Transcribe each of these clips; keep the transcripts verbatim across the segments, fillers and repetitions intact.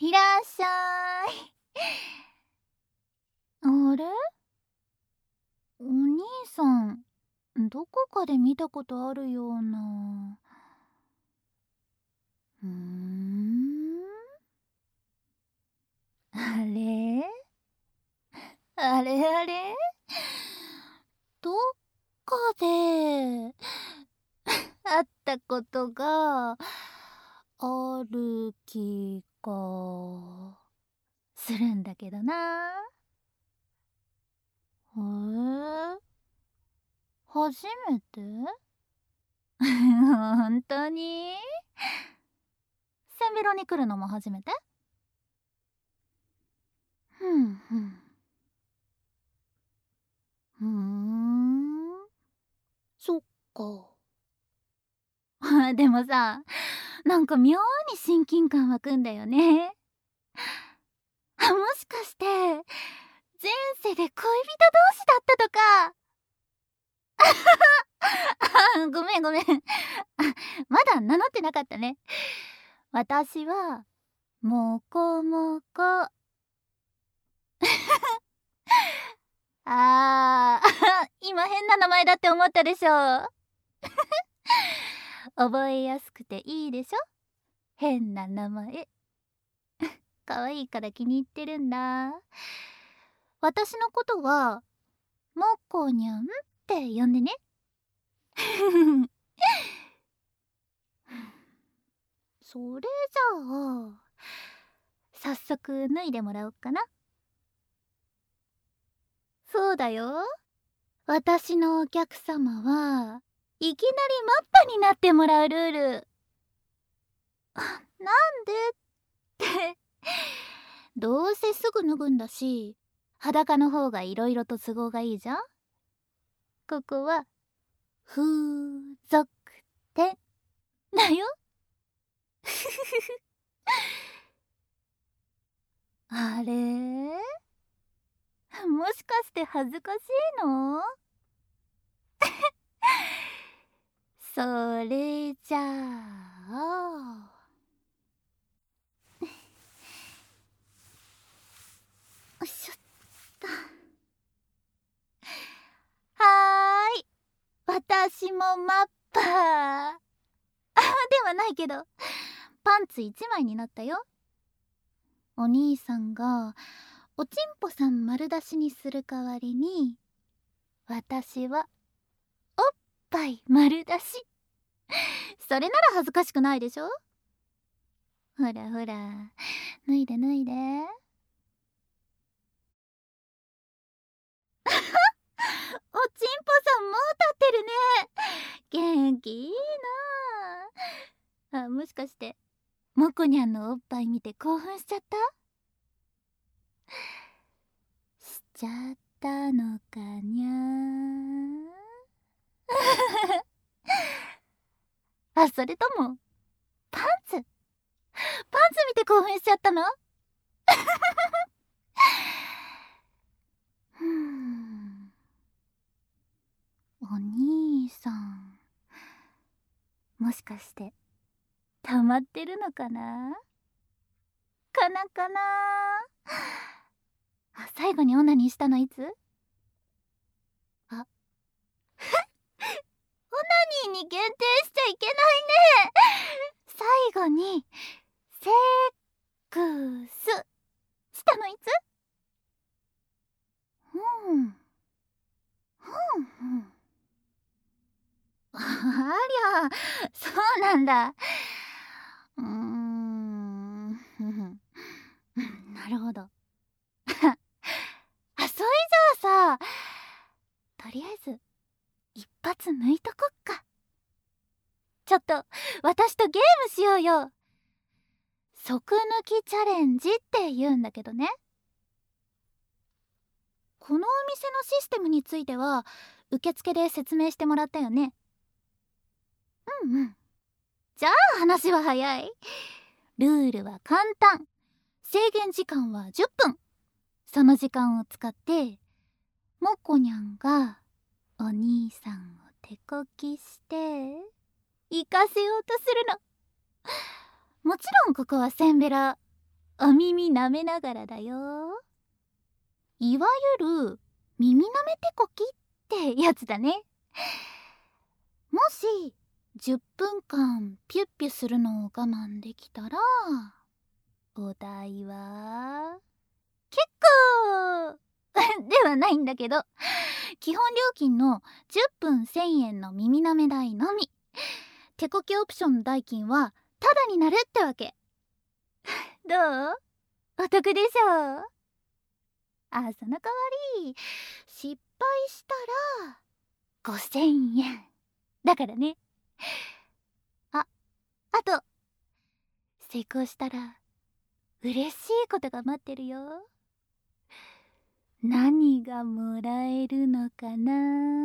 いらっしゃい。あれ、お兄さん、どこかで見たことあるような。うーん、あれあれあれ、どっかで会ったことがある気がするんだけどな。へえ、初めて？本当に？センベロに来るのも初めて？ふんふん。ふーん、そっか。でもさ、なんか妙に親近感湧くんだよね。あ、もしかして前世で恋人同士だったとか？あ、ごめんごめん。あ、まだ名乗ってなかったね。私はもこもこ。あー今変な名前だって思ったでしょ。覚えやすくていいでしょ、変な名前。可愛いから気に入ってるんだ。私のことはもこにゃんって呼んでね。それじゃあ早速脱いでもらおうかな。そうだよ、私のお客様はいきなりマッパになってもらうルール。なんでってどうせすぐ脱ぐんだし、裸の方がいろいろと都合がいいじゃん。ここは風俗店だよ。あれ、もしかして恥ずかしいの？それじゃあよいしょっと。はーい、私もマッパーあではないけど、パンツいちまいになったよ。お兄さんがおちんぽさん丸出しにする代わりに、私はおっぱい丸出し。それなら恥ずかしくないでしょ。ほらほら、脱いで脱いで。おちんぽさんもう立ってるね。元気いいなあ。あ、もしかしてもこにゃんのおっぱい見て興奮しちゃった？しちゃったのかにゃ。あ、それともパンツパンツ見て興奮しちゃったの？ふーん、お兄さん、もしかして溜まってるのかな？かなかな。あ、最後にオナニーしたのいつ？あ、オナニーに限定しちゃいけないね。最後にセックスしたのいつ？うん、ふんふん。ありゃ、そうなんだ。うーん、ふふなるほど。あ、それじゃあさ、とりあえず一発抜いとこっか。ちょっと私とゲームしようよ。即抜きチャレンジって言うんだけどね、このお店のシステムについては受付で説明してもらったよね。うんうん、じゃあ話は早い。ルールは簡単。制限時間はじゅっぷん。その時間を使ってもこにゃんがお兄さんを手こきして行かせようとするの。もちろんここはせんべら。 お耳舐めながらだよ。いわゆる耳舐め手こきってやつだね。もしじゅっぷんかんピュッピュするのを我慢できたら、お代は結構ではないんだけど、基本料金のじゅっぷんせんえんの耳舐め代のみ。手こきオプションの代金はタダになるってわけ。どう？お得でしょ？あ、その代わり失敗したらごせんえんだからね。あ、あと成功したら嬉しいことが待ってるよ。何がもらえるのかな？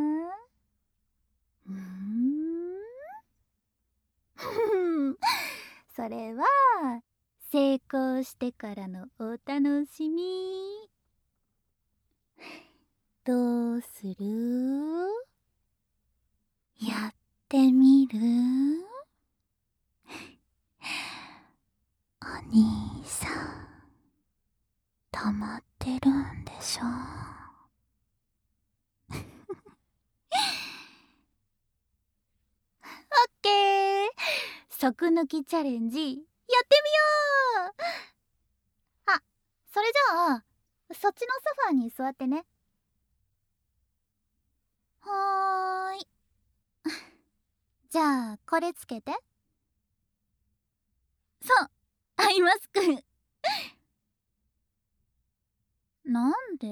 うーんそれは成功してからのお楽しみ。どうする？やってみる？お兄さん溜まってるんでしょ？オッケー、即抜きチャレンジやってみよう。あ、それじゃあそっちのソファーに座ってね。はーい。じゃあこれつけて。そう、アイマスクなんで？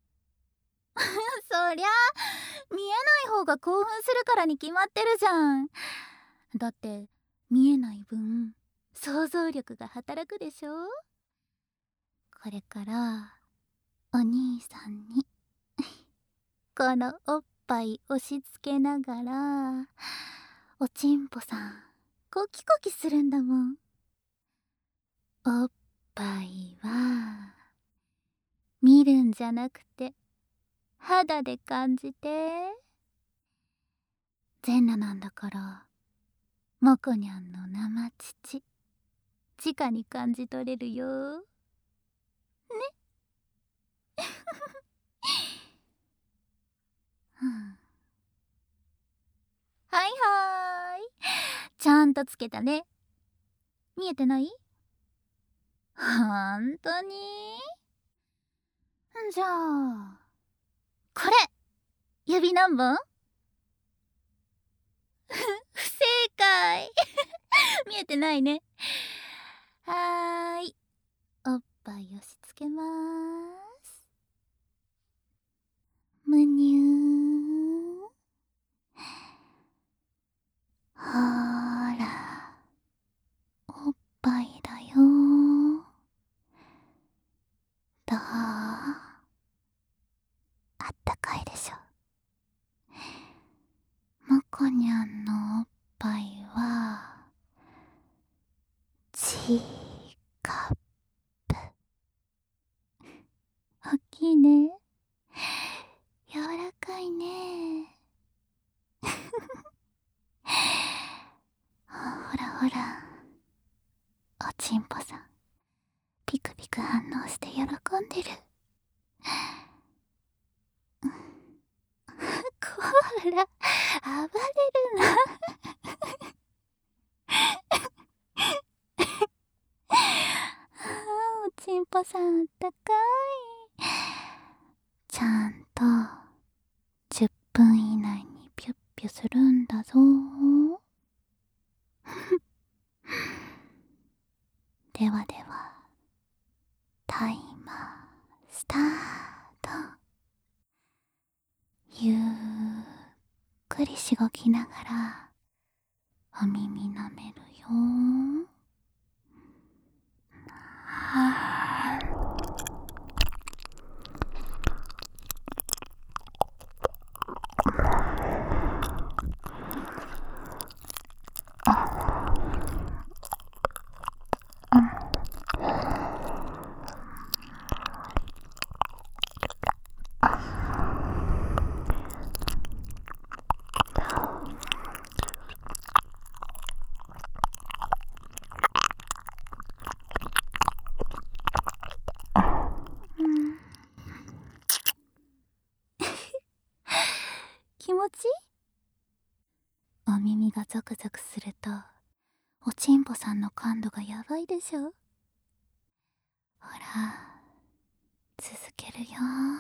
そりゃ見えない方が興奮するからに決まってるじゃん。だって見えない分想像力が働くでしょ。これからお兄さんにこのおっぱい押し付けながらおちんぽさんコキコキするんだもん。おっぱいは見るんじゃなくて肌で感じて。全裸なんだからモコニャンの生乳直に感じ取れるよね。はいはーい、ちゃんとつけたね。見えてない？ほんとに？じゃあこれ指何本？不正解見えてないね。はーい、おっぱい押し付けまーす。むにゅー。ほーらおっぱいだよ。どう？あったかいでしょ。モコニャンのおっぱいはチーカップ。大きいね。柔らかいね。ほらほら、おちんぽさんピクピク反応して喜んでる。こら暴れるなおちんぽさんあったかい。ちゃんとじゅっぷん以内にピュッピュするんだぞではではタイマースタート。ゆっくりしごきながらお耳舐めるよ。はぁゾクゾクするとおちんぽさんの感度がやばいでしょ。ほら続けるよ。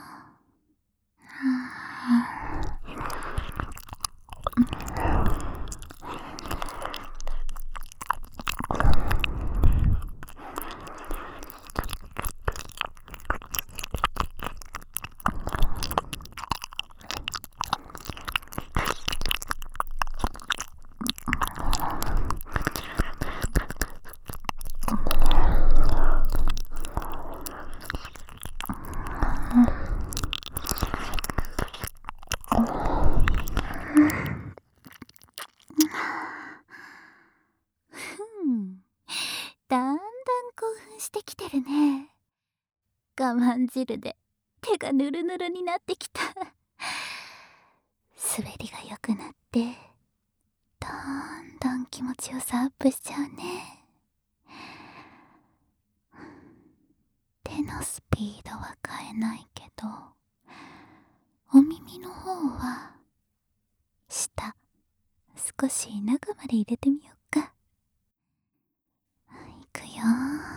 だんだん興奮してきてるね。我慢汁で手がヌルヌルになってきた。滑りが良くなってどんどん気持ちよさアップしちゃうね。手のスピードは変えないけどお耳の方は下少し中まで入れてみようか。いくよ。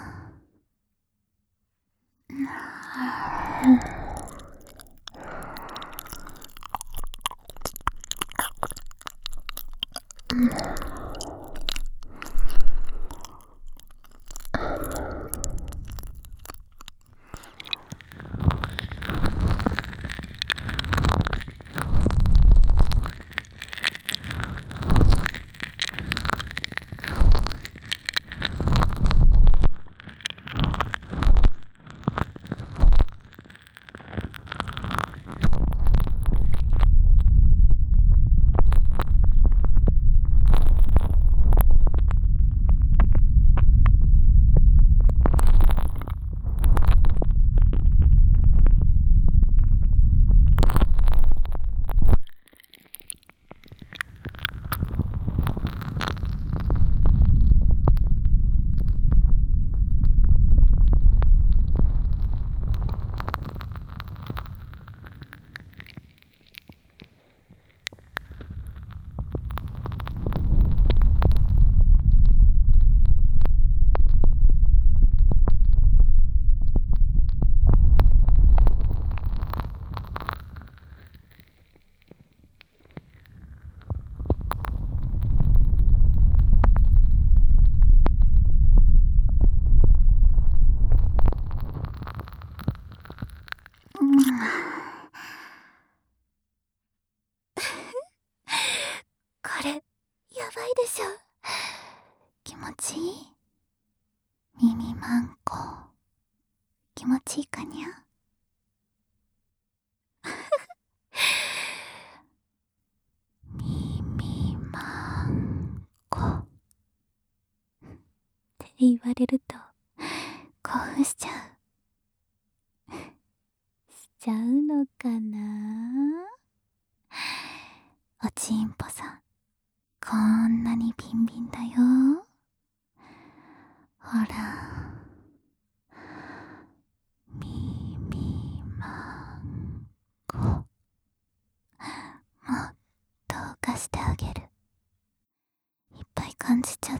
これやばいでしょ。気持ちいい？耳マンコ気持ちいいかにゃ。耳マンコって言われると興奮しちゃう。しちゃうのかな。おちんぽさんこんなにビンビンだよ。ほら耳マンコもっと貸してあげる。いっぱい感じちゃって。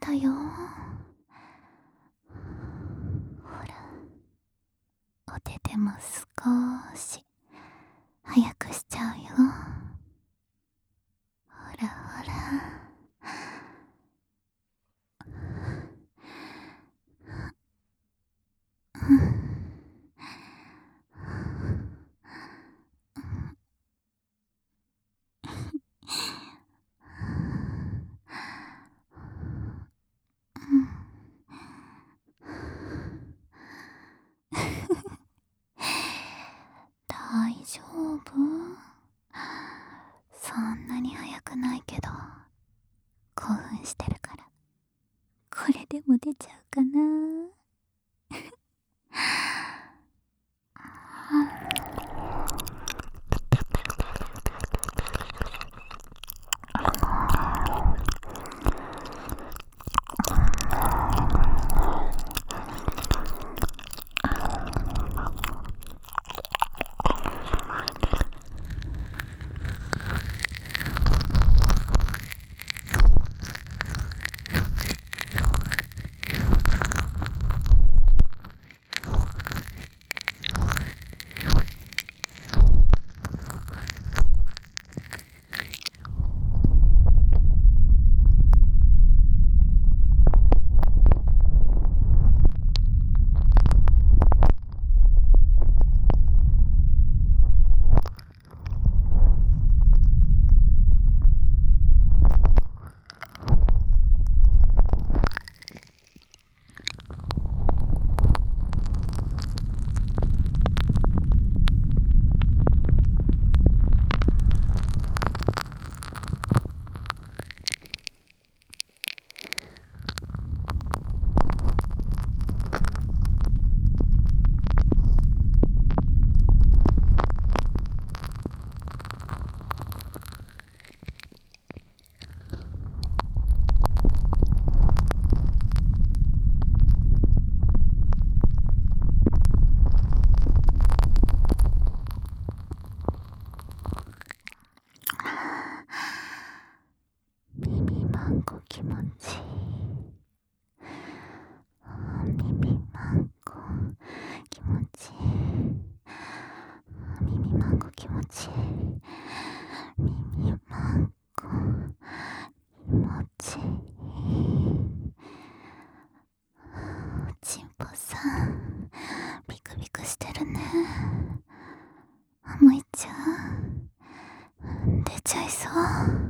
だよ。ほら、お手手も少し早くしちゃうよ。ほらほら。大丈夫？そんなに早くないけど興奮してるからこれでも出ちゃうかな。耳まんこ気持ちいい。耳まんこ気持ちいい。耳まんこ気持ちいい。耳まんこ気持ちいい。ちんぽさんビクビクしてるね。もういっちゃう？出ちゃいそう。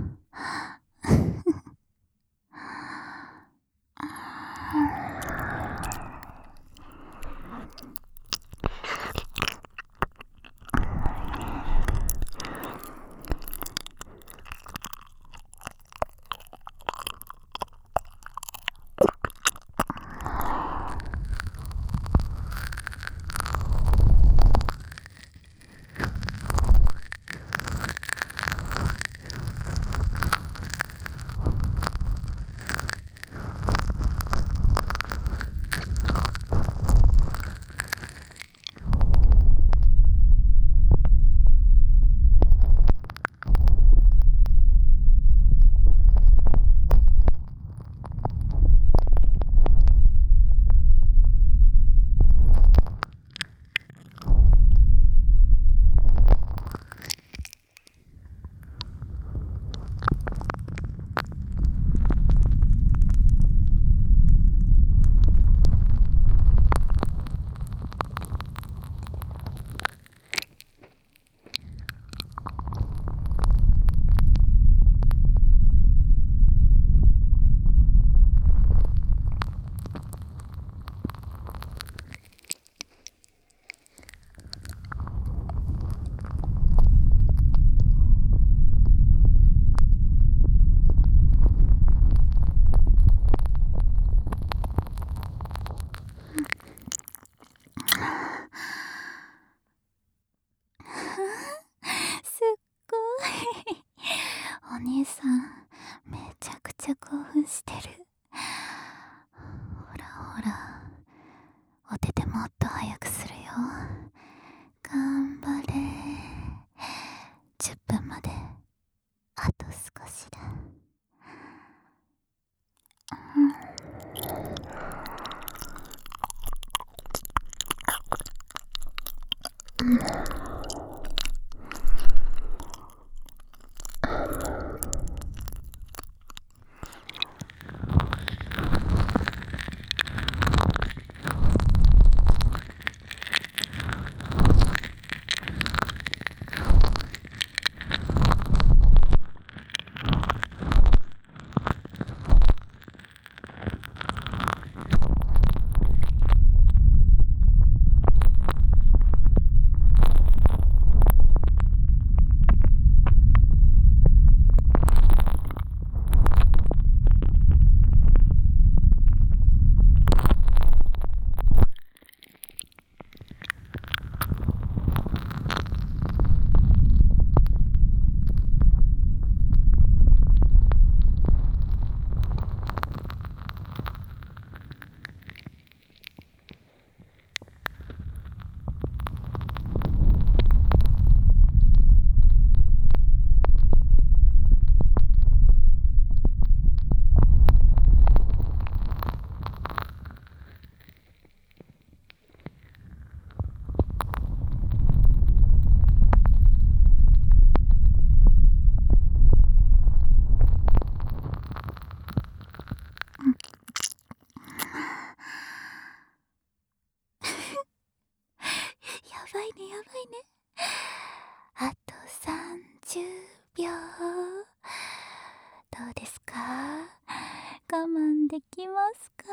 すっごい。お兄さんめちゃくちゃ興奮してる。ほらほら、お手手もっと早くするよ。頑張れ。じゅっぷんまであと少しだ。うんやばいね。あとさんじゅうびょう。どうですか？我慢できますか？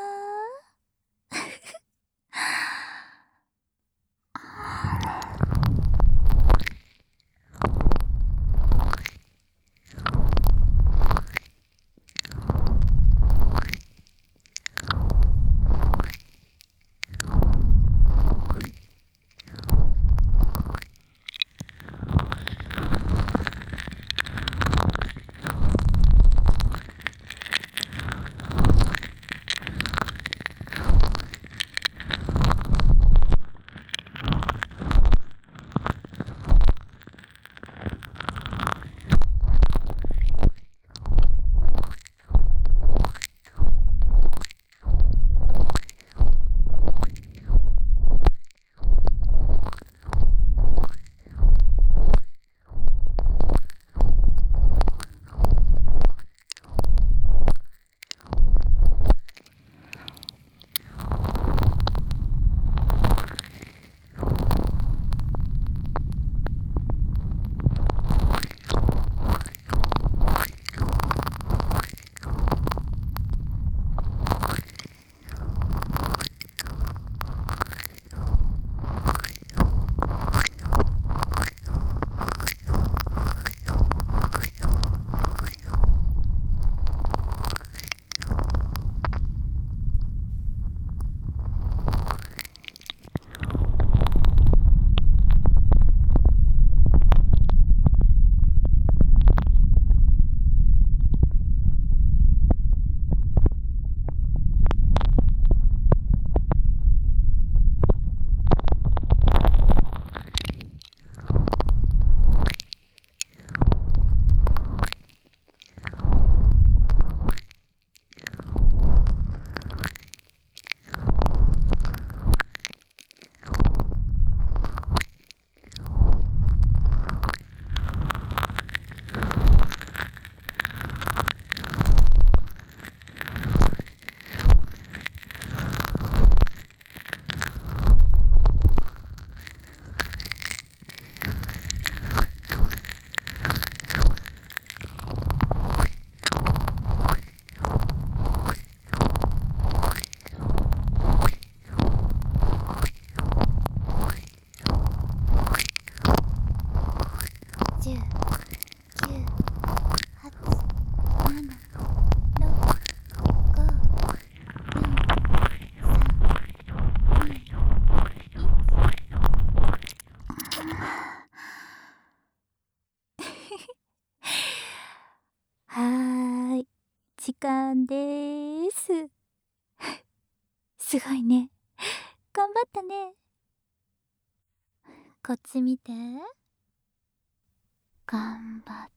はーい、時間でーす。すごいね。頑張ったね。こっち見て。頑張っ